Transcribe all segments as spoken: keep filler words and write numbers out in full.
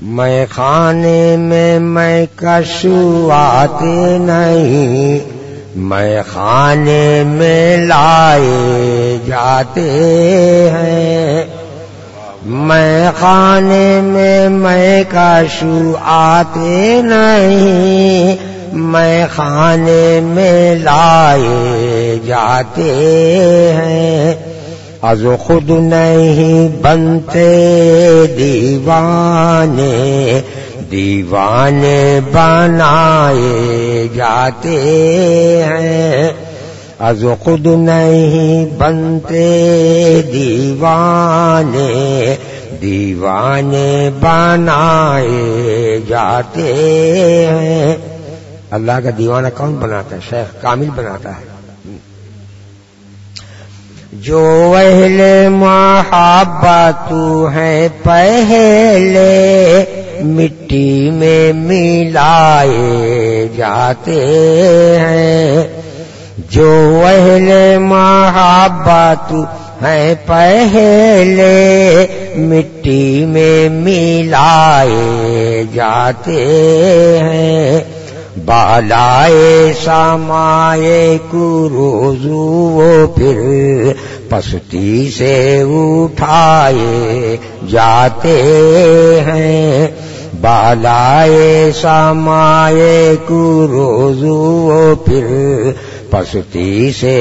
میں خانے میں میں کشو آتے نہیں، میں خانے میں لائے جاتے ہیں، میں خانے میں میں کشو آتے نہیں، میں خانے میں لائے جاتے ہیں، از خود نہیں بنتے دیوانے، دیوانے بنائے جاتے ہیں، از خود نہیں بنتے دیوانے، دیوانے بنائے جاتے ہیں۔ اللہ کا دیوانہ کون بناتا ہے؟ شیخ کامل بناتا ہے۔ جو اہل محبت ہے پہلے مٹی میں ملائے جاتے ہیں، جو اہل محبت ہے پہلے مٹی میں ملائے جاتے ہیں، بالائے سامائے کو روزو پھر پستی سے اٹھائے جاتے ہیں، بالائے سامائے کو روزو پھر پستی سے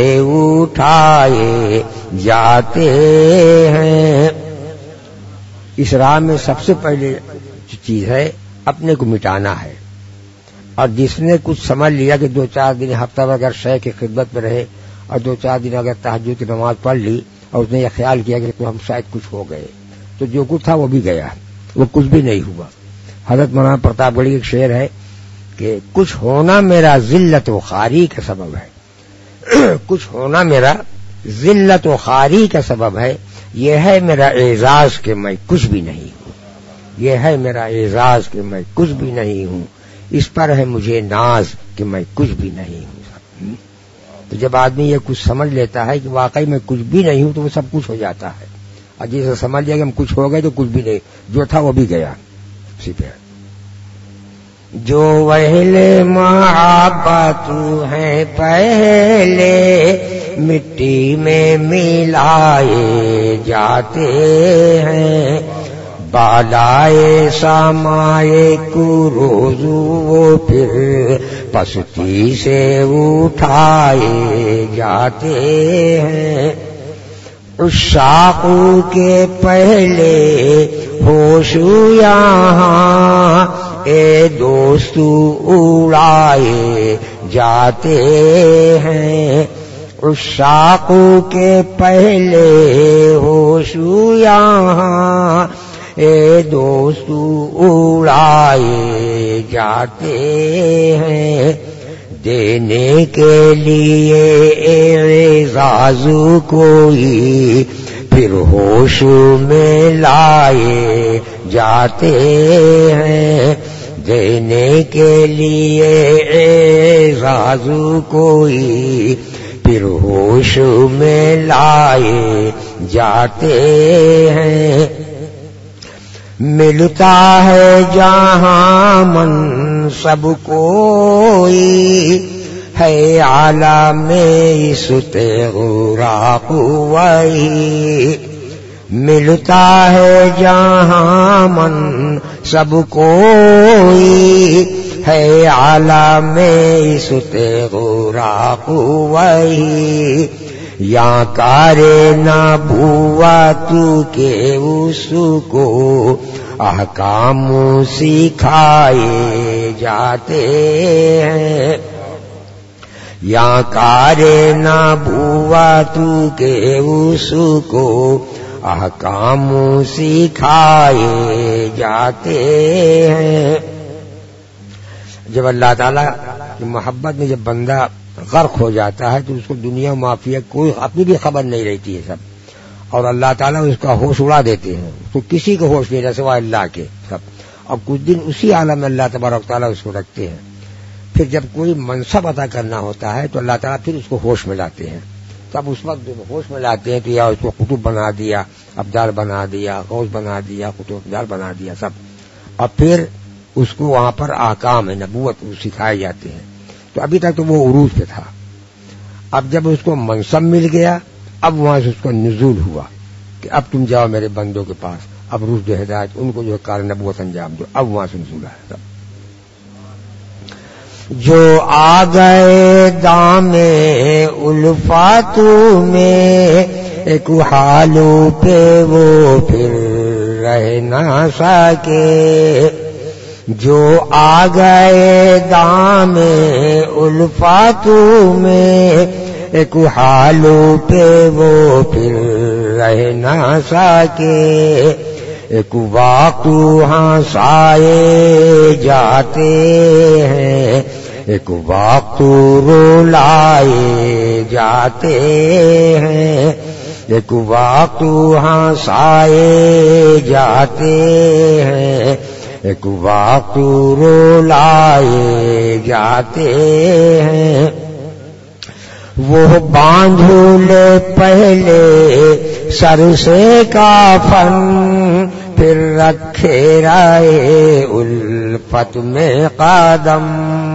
اٹھائے جاتے ہیں۔ اس راہ میں سب سے پہلے جو چیز ہے اپنے کو مٹانا ہے، اور جس نے کچھ سمجھ لیا کہ دو چار دن ہفتہ اگر شیخ کی خدمت میں رہے اور دو چار دن اگر تہجد کی نماز پڑھ لی اور اس نے یہ خیال کیا کہ تو ہم شاید کچھ ہو گئے، تو جو کچھ تھا وہ بھی گیا، وہ کچھ بھی نہیں ہوا۔ حضرت مولانا پرتاپ گڑھی ایک شعر ہے کہ کچھ ہونا میرا ذلت و خواری کا سبب ہے، کچھ ہونا میرا ذلت و خواری کا سبب ہے، یہ ہے میرا اعزاز کہ میں کچھ بھی نہیں ہوں، یہ ہے میرا اعزاز کہ میں کچھ بھی نہیں ہوں، اس پر ہے مجھے ناز کہ میں کچھ بھی نہیں ہوں۔ تو جب آدمی یہ کچھ سمجھ لیتا ہے کہ واقعی میں کچھ بھی نہیں ہوں تو وہ سب کچھ ہو جاتا ہے، اور جسے سمجھ لیا کہ ہم کچھ ہو گئے تو کچھ بھی نہیں، جو تھا وہ بھی گیا اسی پہ۔ جو اہل محبت ہیں پہلے مٹی میں ملائے جاتے ہیں، بالائے سامائے کو روزو پھر پستی سے اٹھائے جاتے ہیں، عشاق کے پہلے ہوش یہاں اے دوست اڑائے جاتے ہیں، عشاق کے پہلے ہوش یہاں اے دوست اڑائے جاتے ہیں، دینے کے لیے اعزاز کوئی پھر ہوش میں لائے جاتے ہیں، دینے کے لیے اعزاز کوئی پھر ہوش میں لائے جاتے ہیں، ملتا ہے جہاں منصب کوئی ہے عالم اس غراق وہی، ملتا ہے جہاں منصب کوئی ہے عالم اس غراق وہی، یا کارے نبوت کے اس کو احکام سکھائے جاتے ہیں، یا کارے نبوت کے اس کو احکام سکھائے جاتے ہیں۔ جب اللہ تعالیٰ کی محبت میں جب بندہ غرق ہو جاتا ہے تو اس کو دنیا معافیہ کوئی اپنی بھی خبر نہیں رہتی ہے سب، اور اللہ تعالیٰ اس کا ہوش اڑا دیتے ہیں، تو کسی کو ہوش نہیں رہتا سوائے اللہ کے سب، اور کچھ دن اسی عالم میں اللہ تبارک تعالیٰ اس کو رکھتے ہیں، پھر جب کوئی منصب عطا کرنا ہوتا ہے تو اللہ تعالیٰ پھر اس کو ہوش میں لاتے ہیں، تب اس وقت جب ہوش میں لاتے ہیں تو یا اس کو قطب بنا دیا، ابدال بنا دیا، غوث بنا دیا، قطب ابدال بنا دیا سب، اور پھر اس کو وہاں پر احکام ہے نبوت سکھائے جاتے ہیں. تو ابھی تک تو وہ عروج پہ تھا. اب جب اس کو منصب مل گیا اب وہاں سے اس کو نزول ہوا کہ اب تم جاؤ میرے بندوں کے پاس, اب رشد و ہدایت ان کو جو کار نبوت انجام دو. اب وہاں سے نزول ہے. جو آ گئے دامے الفات میں ایک حالوں پہ وہ پھر رہ نہ سکے. جو آ گئے دامے الفات میں ایک حالوں پہ وہ پھر رہ نہ سکے. ایک وقت ہنسائے جاتے ہیں, ایک وقت رلائے جاتے ہیں, ایک وقت ہنسائے جاتے ہیں, ایک وقت رلائے جاتے ہیں. وہ باندھولے پہلے سر سے کافن, پھر رکھے رائے الفت میں قدم.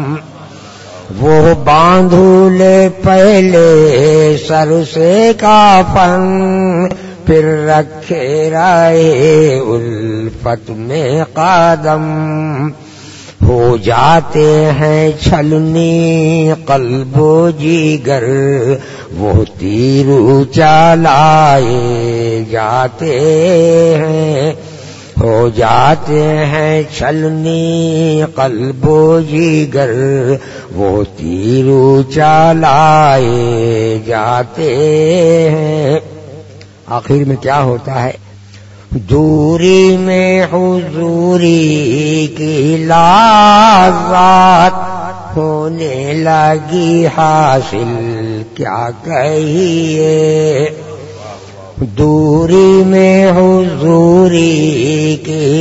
وہ باندھولے پہلے سر سے کافن, پھر رکھے رائے الفت میں قدم. ہو جاتے ہیں چھلنی قلب و جگر, وہ تیر چلائے جاتے ہیں. ہو جاتے ہیں چھلنی قلب و جگر, وہ تیر چلائے جاتے ہیں. آخر میں کیا ہوتا ہے؟ دوری میں حضوری کی لذت ہونے لگی حاصل کیا کہیے. دوری میں حضوری کی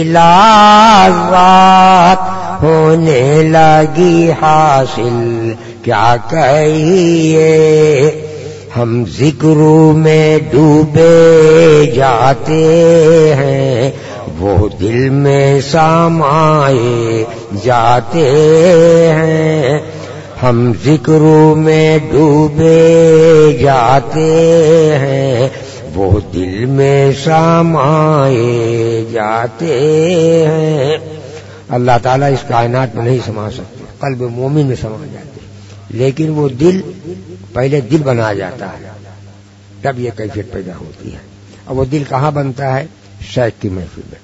لذت ہونے لگی حاصل کیا کہیے. ہم ذکر میں ڈوبے جاتے ہیں, وہ دل میں سمائے جاتے ہیں. ہم ذکر میں ڈوبے جاتے ہیں, وہ دل میں سمائے جاتے ہیں. اللہ تعالیٰ اس کائنات میں نہیں سما سکتے, قلب مومن میں سما جاتے, لیکن وہ دل پہلے دل بنا جاتا ہے, تب یہ کیفیت پیدا ہوتی ہے. اور وہ دل کہاں بنتا ہے؟ شیخ کی محفل میں.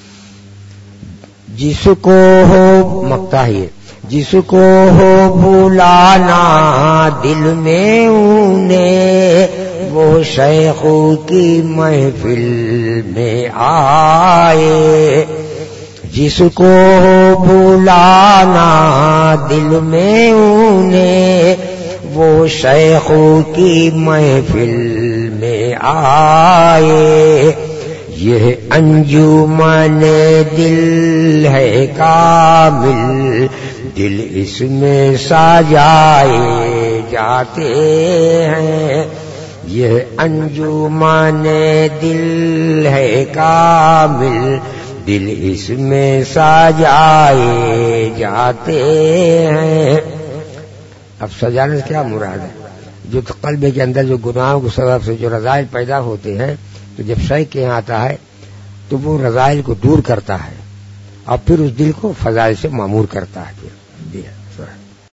جس کو ہو مکتا ہے, جس کو ہو بھولانا دل میں انہیں, وہ شیخ کی محفل میں آئے. جس کو ہو بھولانا دل میں انہیں, وہ شیخ کی محفل میں آئے. یہ انجمن دل ہے کامل, دل اس میں سجائے جاتے ہیں. یہ انجمن دل ہے کامل, دل اس میں سجائے جاتے ہیں. اب سجانے سے کیا مراد ہے؟ جو قلب کے اندر جو گناہوں کے سبب سے جو رذائل پیدا ہوتے ہیں, تو جب شیخ کے یہاں آتا ہے تو وہ رذائل کو دور کرتا ہے اور پھر اس دل کو فضائل سے معمور کرتا ہے. پھر